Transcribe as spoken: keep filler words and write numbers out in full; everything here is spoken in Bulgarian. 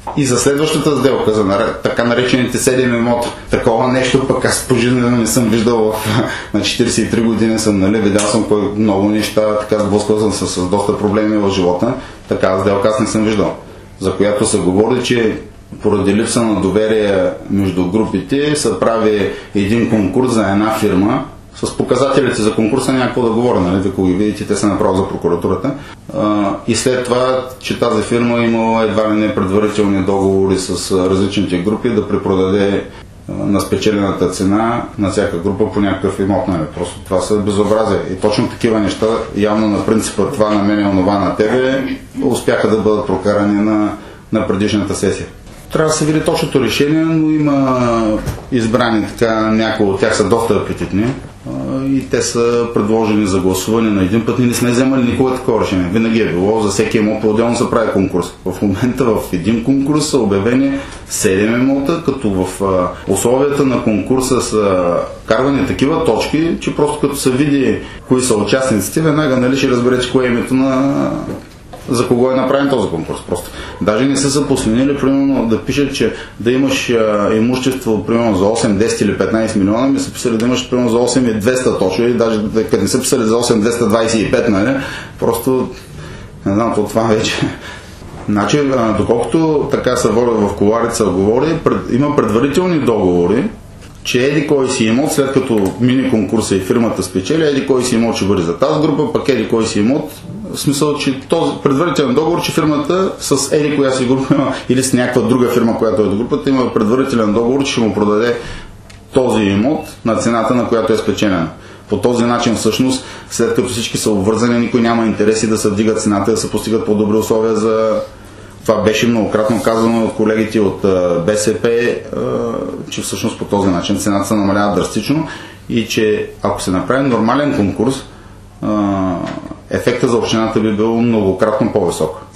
И за следващата сделка, за така наречените седем имота, такова нещо пък аз пожизнено не съм виждал в, на четиридесет и три години съм, нали, видял съм кой много неща, така сблъскал съм с, с доста проблеми в живота, така сделка аз не съм виждал, за която се говори, че поради липса на доверие между групите се прави един конкурс за една фирма. С показателите за конкурса няма какво да говоря, нали? Ако ги видите, те са направо за прокуратурата. А, и след това, че тази фирма имала едва ли не предварителни договори с различните групи да препродаде а, на спечелената цена на всяка група по някакъв имот. Нали? Просто това са безобразие. И точно такива неща, явно на принципа това на мен е онова на тебе, успяха да бъдат прокарани на, на предишната сесия. Трябва да се види точното решение, но има избрани така, някои от тях са доста апетитни и те са предложени за гласуване на един път. Ние не сме вземали никога такова решение. Винаги е било, за всеки имот по-отделно се прави конкурс. В момента в един конкурс са обявени седем имота, като в условията на конкурса са карвани такива точки, че просто като се види кои са участниците, веднага, нали, ще разберете кое е името на... за кого е направен този конкурс. Просто. Даже не са се посвенили, примерно, да пишат, че да имаш а, имущество, примерно, за осем, десет или петнайсет милиона, ми са писали да имаш, примерно, за осем и двеста точно, и даже като не са писали за осем двеста двайсет и пет, нали, просто, не знам, това вече... Значи, а, доколкото така се води в кулуарите говори, пред, има предварителни договори, че еди кой си имот, след като мини конкурса и фирмата спечели, еди кой си имот ще бъде за тази група, пък еди кой си имот, в смисъл, че този предварителен договор, че фирмата с еди коя си група или с някаква друга фирма, която е до групата, има предварителен договор, че ще му продаде този имот на цената, на която е спечелена. По този начин, всъщност, след като всички са обвързани, никой няма интереси да се вдигат цената, да се постигат по-добри условия за... Това беше многократно казано от колегите от БСП, че всъщност по този начин цената се намалява драстично и че ако се направи нормален конкурс, ефектът за общината би бил многократно по-висок.